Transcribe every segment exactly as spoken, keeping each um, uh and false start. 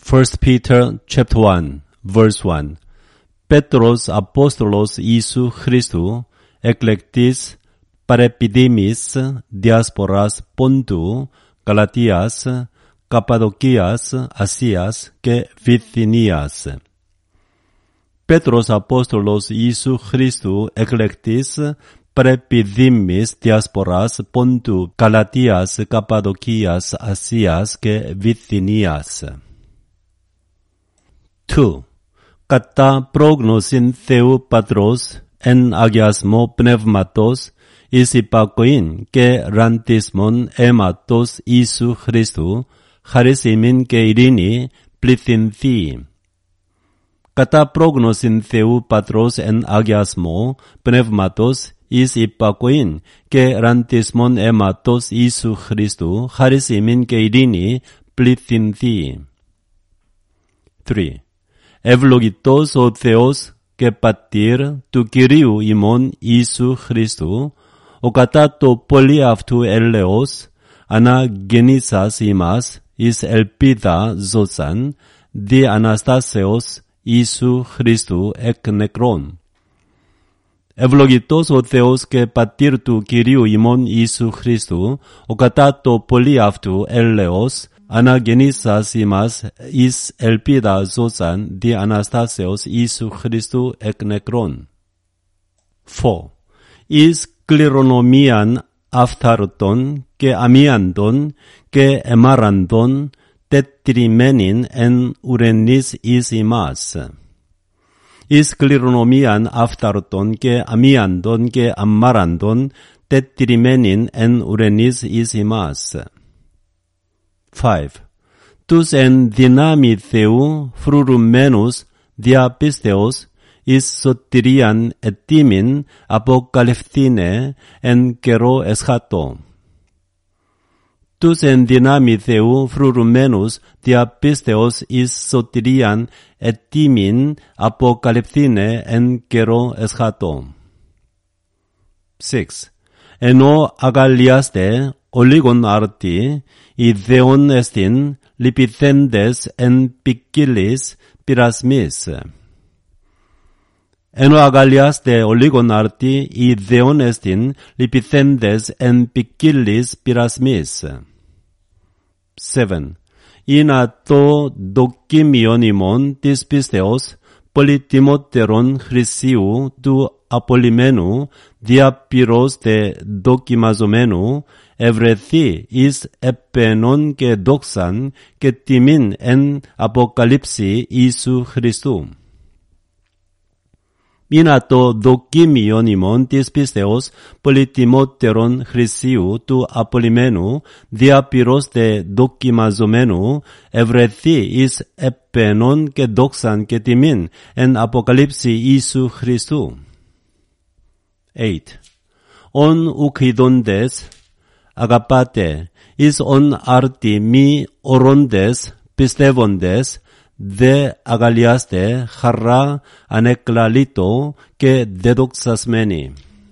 First Peter chapter one, verse one. Petros apostolos Isu Christu, eklektis parepidimis, diasporas Pontu, Galatias, Cappadocias, Asias, και Βυθινίας. Petros apostolos Isu Christu, eklektis parepidimis, diasporas Pontu, Galatias, Cappadocias, Asias, και Βυθινίας. two. Κατά πρόγνωσιν Θεού Πατρός εν αγιασμό πνεύματος εις υπακοήν και ραντισμόν αίματος Ιησού Χριστού, χαρίς ημίν και ειρήνη πληθυνθεί. Κατά πρόγνωσιν Θεού Πατρός εν αγιασμό πνεύματος εις υπακοήν και ραντισμόν αίματος Ιησού Χριστού, χαρίς ημίν και ειρήνη πληθυνθεί. three. Ευλογητός ο Θεός και Πατήρ του Κυρίου ημών Ιησού Χριστού, ο κατά το πολύ αυτού έλεος αναγεννήσας ημάς εις ελπίδα ζώσαν δι' Αναστάσεως Ιησού Χριστού εκ νεκρών. Ευλογητός ο Θεός και Πατήρ του Κυρίου ημών Ιησού Χριστού, ο κατά το πολύ αυτού έλεος αναγεννήσας ημάς εις ελπίδα ζώσαν δι' Αναστάσεως Ιησού Χριστού εκ νεκρών. four. Εις κληρονομίαν αυθαρτών και αμίαντων και εμάραντων τετριμένην εν ουρανής εις ημάς. Εις κληρονομίαν αυθαρτών και αμίαντων και αμάραντων τετριμένην εν ουρανής εις ημάς. five. Τους εν δυνάμει Θεού φρουρουμένους διαπίστεως εις σωτηρίαν ετήμην αποκαλυφθήνε εν καιρό εσχατό. Τους εν δυνάμει Θεού φρουρουμένους διαπίστεως εις σωτηρίαν ετήμην αποκαλυφθήνε εν καιρό εσχατό. six. Ενώ αγαλιάστε ολίγον άρτη, οι δεόν εστιν λυπηθέντες εν ποικίλης πειρασμής. Ενώ αγαλιάστε ολίγον άρτη, οι δεόν εστιν λυπηθέντες εν ποικίλης πειρασμής. seven. Ήνα το δοκίμιον ημών της πίστεως πολυτιμότερον χρυσίου του απολυμένου διαπυρός τε δοκιμαζομένου ευρεθεί εις επένων και δόξαν και τιμήν εν αποκαλύψει Ιησού Χριστού. Ήνα το δοκίμιον ημών της πίστεως πολυτιμότερον χρυσίου του απολυμένου διαπυρός τε δοκιμαζομένου ευρεθεί εις επένων και δόξαν και τιμήν εν αποκαλύψει Ιησού Χριστού. eight. Ον ουκ-ειδώντες αγαπάτε, εις ον άρτη μη ορώντες πιστεύοντες, δε αγαλιάστε χαρά ανεκλαλήτω και δεδοξασμένοι.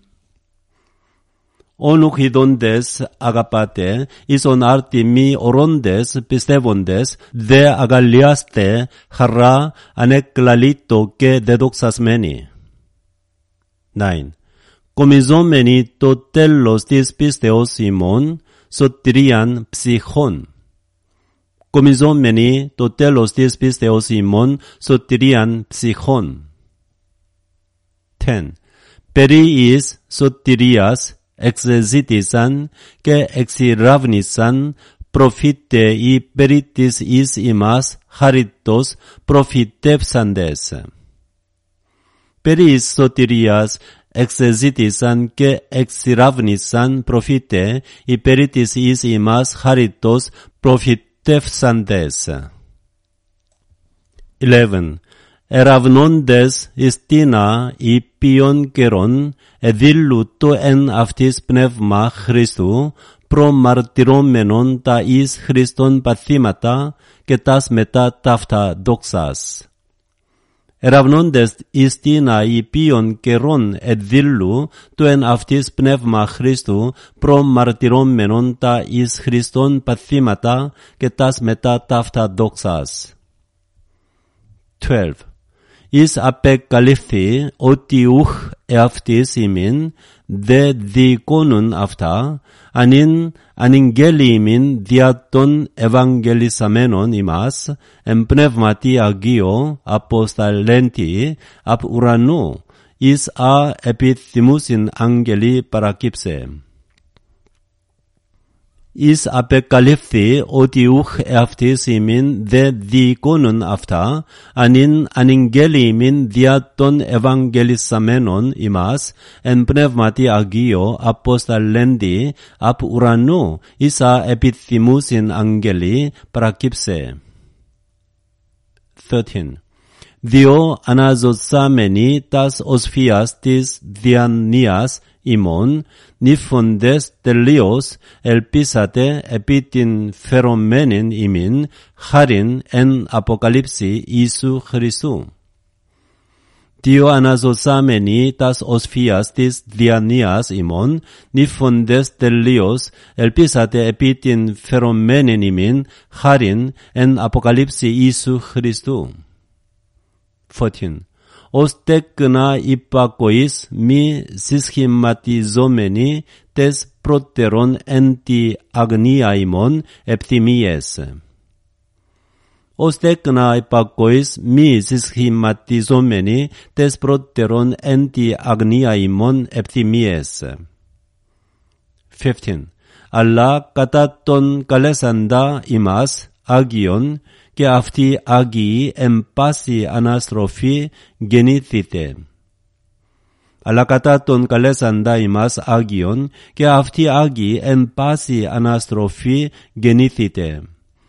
Ον ουκ-ειδώντες αγαπάτε, εις ον άρτη μη ορώντες πιστεύοντες, δε αγαλιάστε χαρά ανεκλαλήτω και δεδοξασμένοι. nine. Κομιζόμενοι το τέλος της πίστεως ημών, σωτηρίαν ψυχών. Κομιζόμενοι το τέλος της πίστεως ημών, σωτηρίαν ψυχών. ten. Περί εις σωτηρίας εξεζήτησαν και εξηράβνησαν προφήτε ή περί της εις ημάς χαριτός προφητεύσαντες. Περί εις σωτηρίας εξεζήτησαν και εξηράβνησαν προφήτε οι περί της εις ημάς χαριτός προφητεύσαντες. eleven. Εραβνώντες εις τίνα ή ποιον καιρόν εδήλου το εν αυτής πνεύμα Χριστού προμαρτυρώμενον τα εις Χριστόν παθήματα και τας μετά ταύτα δόξας. Εραβνώντες εις τίνα ή ποιον καιρόν εδήλου το εν αυτής πνεύμα Χριστού προμαρτυρώμενον τα εις Χριστόν παθήματα και τας μετά ταύτα δόξας. twelve. Εις απεκαλύφθη ότι ουχ εαυτής ημίν δε διεικόνουν αυτά, ανήν ανηγγέλει ημίν δια των ευαγγελισαμένων ημάς, εν πνεύματι Αγίο αποσταλέντη απ' ουρανού, εις α επιθυμούσιν άγγελοι παρακύψε. Εις απεκαλύφθη ότι ουχ εαυτής ημίν δε διεικόνουν αυτά, ανήν ανηγγέλει ημίν δια των ευαγγελισαμένων ημάς, εν πνεύματι Αγίο αποσταλέντη απ' ουρανού, εις α επιθυμούσιν άγγελοι παρακύψε. thirteen. Διό αναζωσάμενοι τας οσφίας της διανοίας ημών, νύφοντες τελείως ελπίσατε επί την φερομένην ημίν, χάριν εν αποκαλύψει Ιησού Χριστού. Διό αναζωσάμενοι τας οσφίας της διανοίας ημών, νύφοντες τελείως ελπίσατε επί την φερομένην ημίν, χάριν εν αποκαλύψει Ιησού Χριστού. fourteen. Ως τέκνα υπακοής μη συσχηματιζόμενοι τες πρώτερον εν τη αγνία ημών επιθυμίες. Ως τέκνα υπακοής μη συσχηματιζόμενοι τες πρώτερον εν τη αγνία ημών επιθυμίες. fifteen. Αλλά κατά τον καλέσαντα ημάς Άγιον, και αυτοί Άγιοι εν πάση αναστροφή γεννήθητε. Αλλά κατά τον καλέσαντα ημάς Άγιον, και αυτοί Άγιοι εν πάση αναστροφή γεννήθητε.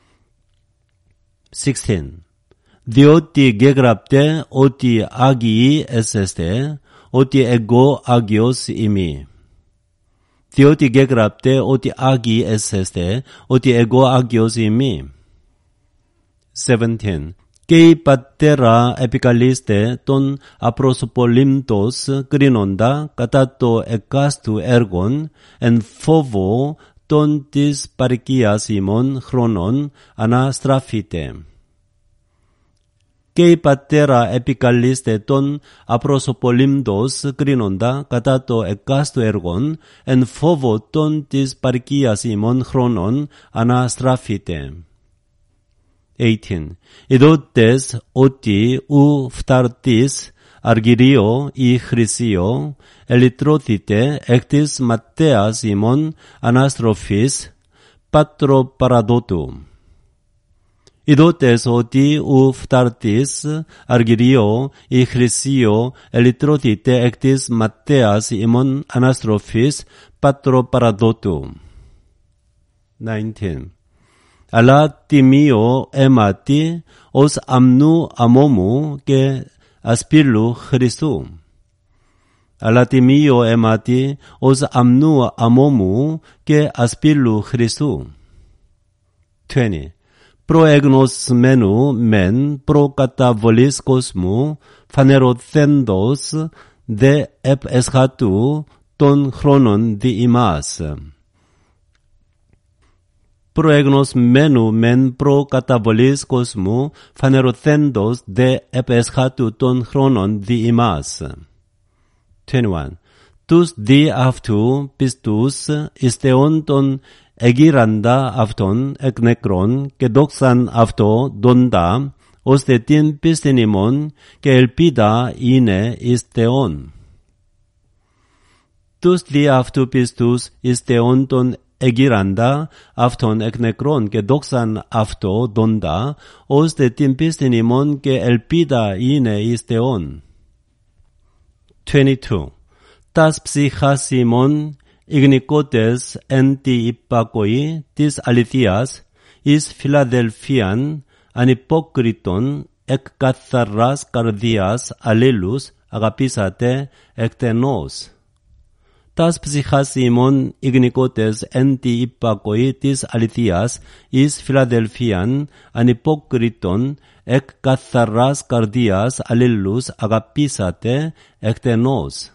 sixteen. Διότι γεγραπτε ότι Άγιοι εσεστε, ότι εγώ Άγιος είμαι. Διότι γεγραπτε ότι Άγιοι εσεστε, ότι εγώ Άγιος είμαι. seventeen. Και η πατέρα επικαλείστε τον απροσωπολύμπτος κρίνοντα κατά το εκάστου έργον εν φόβο των της παροικίας ημών χρόνων αναστραφείτε. Και η πατέρα επικαλείστε τον απροσωπολύμπτος κρίνοντα κατά το εκάστου έργον εν φόβο των της παροικίας ημών χρόνων αναστραφείτε. eighteen. Ειδότες ότι ου φταρτής αργυρίο ή χρυσίο ελυτρώθητε εκ της ματέας ημών αναστροφής πατροπαραδότου. Ειδότες ότι ου φταρτής αργυρίο ή χρυσίο ελυτρώθητε εκ της ματέας ημών αναστροφής πατροπαραδότου. nineteen. Αλλά τιμίο αίματι ως αμνού αμόμου και ασπύλου Χριστού. Αλλά τιμίο αίματι ως αμνού αμόμου και ασπύλου Χριστού. twenty. Προεγνωσμένου μεν προκαταβολής κόσμου, φανερωθέντος δε επ εσχάτου των χρόνων δι ημάς. Προεγνωσμένου μεν προκαταβολής κόσμου, φανερωθέντος δε επ εσχάτου των χρόνων δι ημάς. twenty-one. Τους δι αυτού πιστούς εις Θεόν τον εγείραντα αυτόν εκ νεκρών και δόξαν αυτό δόντα, ώστε την πίστην ημών και ελπίδα είναι εις Θεόν. Τους δι αυτού πιστούς εις Θεόν τον εγείραντα αυτόν εκ νεκρών και δόξαν αυτό δόντα, ώστε την πίστην ημών και ελπίδα είναι εις Θεόν. twenty-two. Τας ψυχάς ημών ηγνικότες εν τη υπακοή της αληθείας εις Φιλαδελφίαν ανυπόκριτον εκ καθαράς καρδίας αλλήλους αγαπήσατε εκτενώς. Τας ψυχάς ημών ηγνικότες εν τη υπακοή της αληθείας εις Φιλαδελφίαν ανυπόκριτον εκ καθαράς καρδίας αλλήλους αγαπήσατε εκτενώς.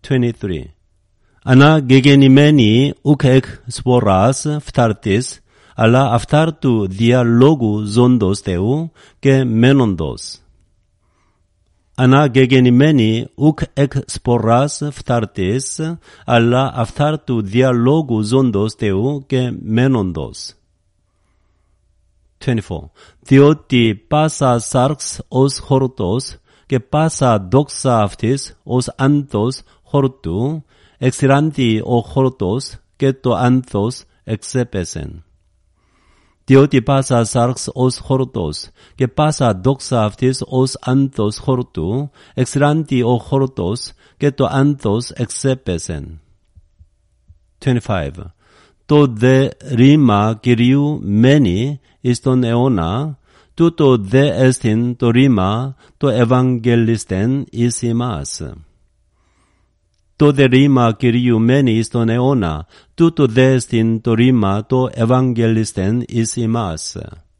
twenty-three. Ανά γεγεννημένοι ουκ εκ σποράς φτάρτης, αλλά αυτάρ του διαλόγου ζώντος Θεού και μένοντος. Αναγεγεννημένοι ουκ εκ σποράς φτάρτης, αλλά αυτάρ του διαλόγου ζώντος Θεού και μένοντος. twenty-four. διότι πάσα σάρξ ως χορτός και πάσα δόξα αυτής ως άνθος χορτού, εξηράνθη ο χορτός και το άνθος εξέπεσεν. διότι πάσα σάρξ ως χορτός και πάσα δόξα αυτής ως άνθος χορτού, εξηράνθη ο χορτός και το άνθος εξέπεσεν. twenty-five. το δε ρήμα Κυρίου μένει εις τον αιώνα, τούτο δε εστιν το ρήμα το Ευαγγελιστέν εις ημάς. Το δε ρήμα Κυρίου μένει εις τον αιώνα, τούτο δε εστιν το ρήμα το Ευαγγελιστέν εις ημάς.